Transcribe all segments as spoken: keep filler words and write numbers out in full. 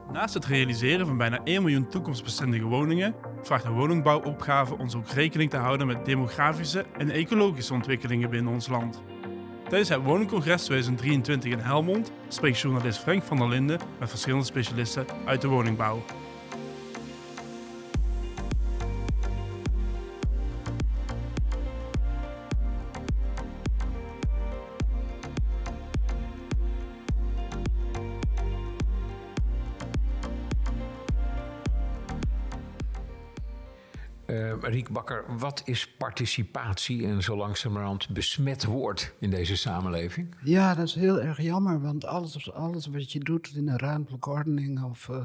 Naast het realiseren van bijna één miljoen toekomstbestendige woningen vraagt de woningbouwopgave ons ook rekening te houden met demografische en ecologische ontwikkelingen binnen ons land. Tijdens het Woningcongres tweeduizend drieëntwintig in Helmond spreekt journalist Frank van der Linden met verschillende specialisten uit de woningbouw. Uh, Riek Bakker, wat is participatie en zo langzamerhand besmet woord in deze samenleving? Ja, dat is heel erg jammer, want alles, alles wat je doet in een ruimtelijke ordening of uh,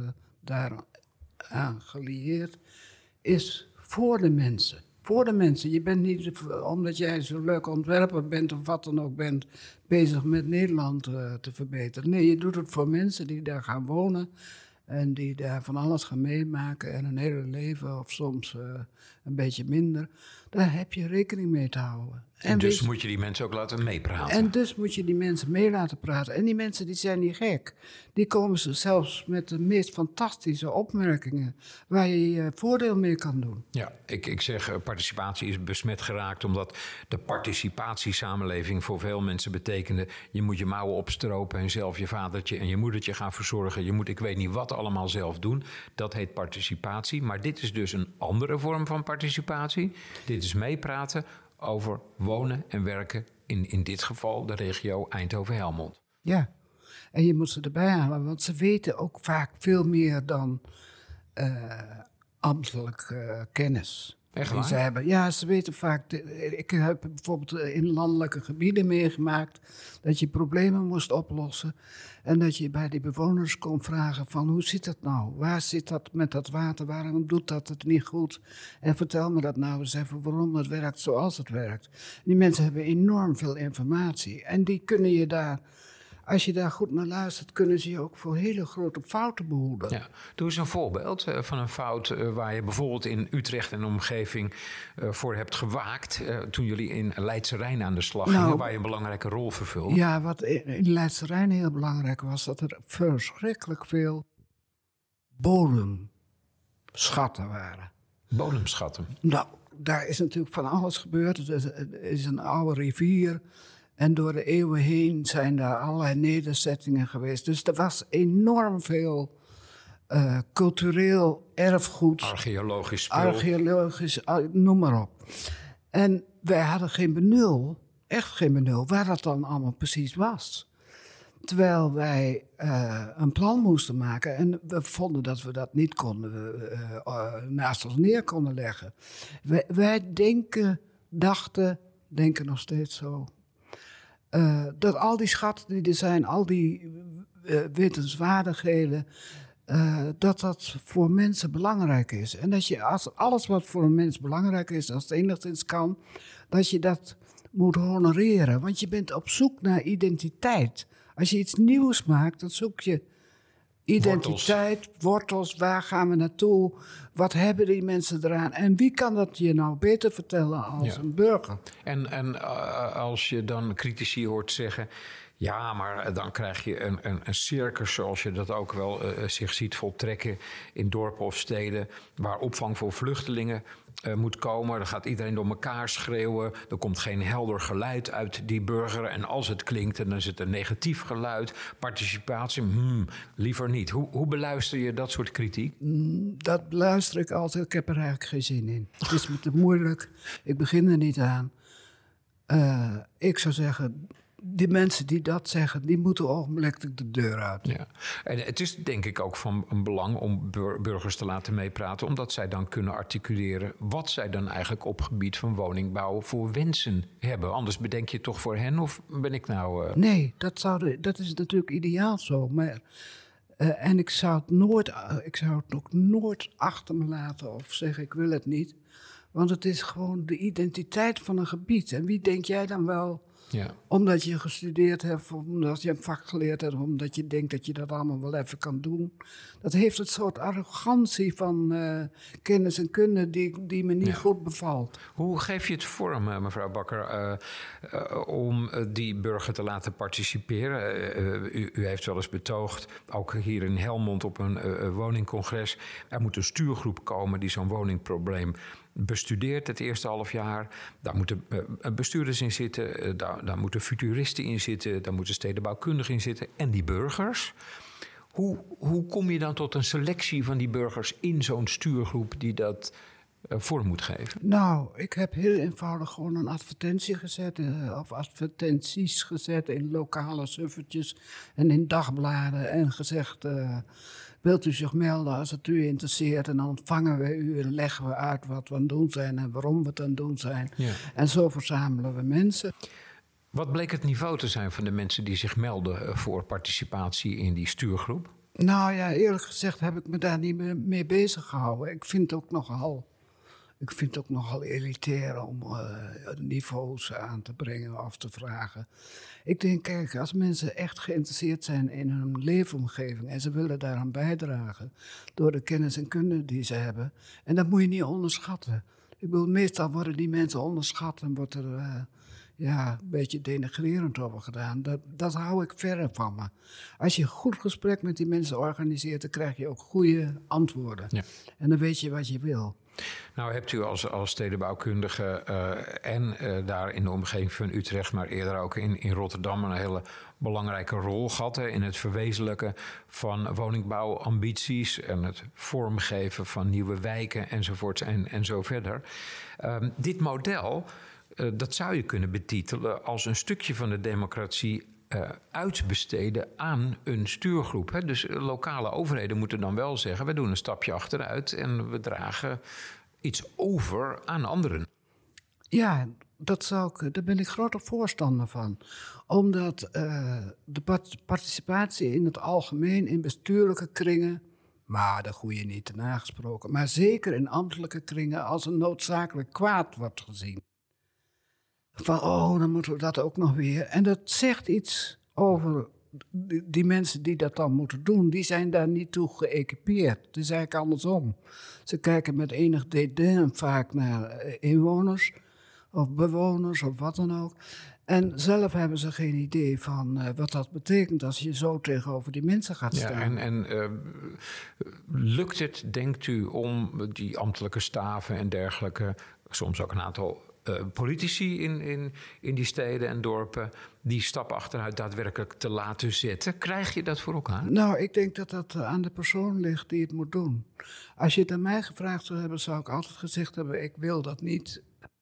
daaraan gelieerd, is voor de mensen. Voor de mensen. Je bent niet, omdat jij zo'n leuk ontwerper bent of wat dan ook bent, bezig met Nederland uh, te verbeteren. Nee, je doet het voor mensen die daar gaan wonen. En die daar van alles gaan meemaken en een hele leven of soms uh, een beetje minder. Daar heb je rekening mee te houden. En, en dus weet, moet je die mensen ook laten meepraten. En dus moet je die mensen mee laten praten. En die mensen die zijn niet gek. Die komen ze zelfs met de meest fantastische opmerkingen waar je je voordeel mee kan doen. Ja, ik, ik zeg participatie is besmet geraakt omdat de participatiesamenleving voor veel mensen betekende je moet je mouwen opstropen en zelf je vadertje en je moedertje gaan verzorgen. Je moet ik weet niet wat allemaal zelf doen. Dat heet participatie. Maar dit is dus een andere vorm van participatie. Dit is meepraten over wonen en werken in, in dit geval de regio Eindhoven-Helmond. Ja, en je moet ze erbij halen, want ze weten ook vaak veel meer dan uh, ambtelijk uh, kennis. Echt die waar? Ze hebben. Ja, ze weten vaak. Ik heb bijvoorbeeld in landelijke gebieden meegemaakt dat je problemen moest oplossen. En dat je bij die bewoners kon vragen van hoe zit dat nou? Waar zit dat met dat water? Waarom doet dat het niet goed? En vertel me dat nou eens even waarom het werkt zoals het werkt. Die mensen hebben enorm veel informatie. En die kunnen je daar, als je daar goed naar luistert, kunnen ze je ook voor hele grote fouten behoeden. Ja. Doe eens een voorbeeld uh, van een fout uh, waar je bijvoorbeeld in Utrecht en omgeving uh, voor hebt gewaakt. Uh, toen jullie in Leidse Rijn aan de slag nou, gingen, waar je een belangrijke rol vervulde. Ja, wat in Leidse Rijn heel belangrijk was, dat er verschrikkelijk veel bodemschatten waren. Bodemschatten? Nou, daar is natuurlijk van alles gebeurd. Het is, het is een oude rivier. En door de eeuwen heen zijn daar allerlei nederzettingen geweest. Dus er was enorm veel uh, cultureel erfgoed. Archeologisch spul. Archeologisch, noem maar op. En wij hadden geen benul, echt geen benul, waar dat dan allemaal precies was. Terwijl wij uh, een plan moesten maken en we vonden dat we dat niet konden, uh, uh, naast ons neer konden leggen. Wij, wij denken, dachten, denken nog steeds zo. Uh, dat al die schatten die er zijn, al die uh, wetenswaardigheden, uh, dat dat voor mensen belangrijk is. En dat je als alles wat voor een mens belangrijk is, als het enigszins kan, dat je dat moet honoreren. Want je bent op zoek naar identiteit. Als je iets nieuws maakt, dan zoek je identiteit, wortels. wortels, waar gaan we naartoe, wat hebben die mensen eraan en wie kan dat je nou beter vertellen als ja. een burger. En, en uh, als je dan critici hoort zeggen, ja, maar dan krijg je een, een, een circus zoals je dat ook wel uh, zich ziet voltrekken in dorpen of steden waar opvang voor vluchtelingen uh, moet komen. Dan gaat iedereen door elkaar schreeuwen. Er komt geen helder geluid uit die burger. En als het klinkt, dan is het een negatief geluid. Participatie, hmm, liever niet. Hoe, hoe beluister je dat soort kritiek? Dat beluister ik altijd. Ik heb er eigenlijk geen zin in. Het is me te moeilijk. Ik begin er niet aan. Uh, ik zou zeggen, die mensen die dat zeggen, die moeten ogenblikkelijk de deur uit. Ja. En het is denk ik ook van een belang om burgers te laten meepraten, omdat zij dan kunnen articuleren wat zij dan eigenlijk op gebied van woningbouw voor wensen hebben. Anders bedenk je toch voor hen, of ben ik nou... Uh... Nee, dat, zou de, dat is natuurlijk ideaal zo, maar... Uh, en ik zou het nooit, uh, ik zou het ook nooit achter me laten of zeggen ik wil het niet. Want het is gewoon de identiteit van een gebied. En wie denk jij dan wel Ja. Omdat je gestudeerd hebt, omdat je een vak geleerd hebt, omdat je denkt dat je dat allemaal wel even kan doen. Dat heeft een soort arrogantie van uh, kennis en kunde die, die me niet ja. goed bevalt. Hoe geef je het vorm, mevrouw Bakker, uh, uh, om uh, die burger te laten participeren? Uh, uh, u, u heeft wel eens betoogd, ook hier in Helmond op een uh, woningcongres, er moet een stuurgroep komen die zo'n woningprobleem bestudeert het eerste half jaar. Daar moeten uh, bestuurders in zitten, uh, daar, daar moeten futuristen in zitten, daar moeten stedenbouwkundigen in zitten en die burgers. Hoe, hoe kom je dan tot een selectie van die burgers in zo'n stuurgroep die dat uh, vorm moet geven? Nou, ik heb heel eenvoudig gewoon een advertentie gezet, uh, of advertenties gezet in lokale suffertjes en in dagbladen en gezegd, Uh, wilt u zich melden als het u interesseert en dan ontvangen we u en leggen we uit wat we aan het doen zijn en waarom we het aan het doen zijn. Ja. En zo verzamelen we mensen. Wat bleek het niveau te zijn van de mensen die zich melden voor participatie in die stuurgroep? Nou ja, eerlijk gezegd heb ik me daar niet mee bezig gehouden. Ik vind het ook nogal, ik vind het ook nogal elitair om uh, niveaus aan te brengen of te vragen. Ik denk, kijk, als mensen echt geïnteresseerd zijn in hun leefomgeving en ze willen daaraan bijdragen door de kennis en kunde die ze hebben, en dat moet je niet onderschatten. Ik bedoel, meestal worden die mensen onderschat en wordt er uh, ja, een beetje denigrerend over gedaan. Dat, dat hou ik verre van me. Als je een goed gesprek met die mensen organiseert, dan krijg je ook goede antwoorden. Ja. En dan weet je wat je wil. Nou hebt u als, als stedenbouwkundige uh, en uh, daar in de omgeving van Utrecht, maar eerder ook in, in Rotterdam, een hele belangrijke rol gehad hè, in het verwezenlijken van woningbouwambities en het vormgeven van nieuwe wijken enzovoorts en, en zo verder. Uh, dit model, uh, dat zou je kunnen betitelen als een stukje van de democratie Uh, uitbesteden aan een stuurgroep. Hè. Dus uh, lokale overheden moeten dan wel zeggen, we doen een stapje achteruit en we dragen iets over aan anderen. Ja, dat zou ik, daar ben ik grote voorstander van. Omdat uh, de participatie in het algemeen in bestuurlijke kringen, maar de goede niet te nagesproken, maar zeker in ambtelijke kringen als een noodzakelijk kwaad wordt gezien. Van, oh, dan moeten we dat ook nog weer. En dat zegt iets over die, die mensen die dat dan moeten doen. Die zijn daar niet toe geëquipeerd. Het is eigenlijk andersom. Ze kijken met enig dédain vaak naar inwoners of bewoners of wat dan ook. En zelf hebben ze geen idee van uh, wat dat betekent als je zo tegenover die mensen gaat staan. Ja, en en uh, lukt het, denkt u, om die ambtelijke staven en dergelijke, soms ook een aantal Uh, politici in, in, in die steden en dorpen die stap achteruit daadwerkelijk te laten zetten? Krijg je dat voor elkaar? Nou, ik denk dat dat aan de persoon ligt die het moet doen. Als je het aan mij gevraagd zou hebben, zou ik altijd gezegd hebben, ik wil dat niet.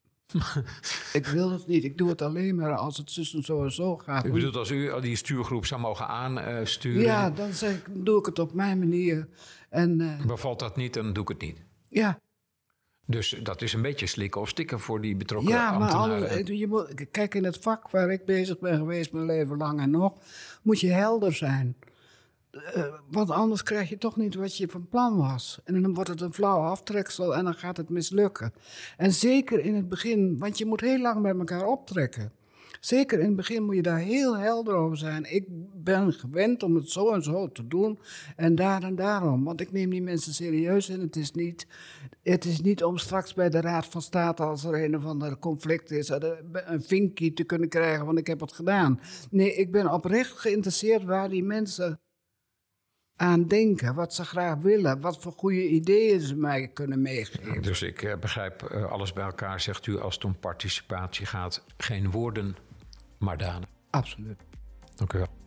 ik wil het niet. Ik doe het alleen maar als het tussen zo en zo gaat. U bedoelt als u die stuurgroep zou mogen aansturen? Ja, dan zeg ik, doe ik het op mijn manier. En, uh, bevalt dat niet, dan doe ik het niet. Ja. Dus dat is een beetje slikken of stikken voor die betrokken ja, ambtenaren. Ja, maar je moet, kijk, in het vak waar ik bezig ben geweest mijn leven lang en nog, moet je helder zijn. Uh, want anders krijg je toch niet wat je van plan was. En dan wordt het een flauw aftreksel en dan gaat het mislukken. En zeker in het begin, want je moet heel lang met elkaar optrekken. Zeker in het begin moet je daar heel helder over zijn. Ik ben gewend om het zo en zo te doen en daar en daarom. Want ik neem die mensen serieus en het is niet, het is niet om straks bij de Raad van State, als er een of ander conflict is, een vinkje te kunnen krijgen, want ik heb het gedaan. Nee, ik ben oprecht geïnteresseerd waar die mensen aan denken, wat ze graag willen, wat voor goede ideeën ze mij kunnen meegeven. Dus ik uh, begrijp uh, alles bij elkaar, zegt u, als het om participatie gaat, geen woorden, maar daden. Absoluut. Dank u wel.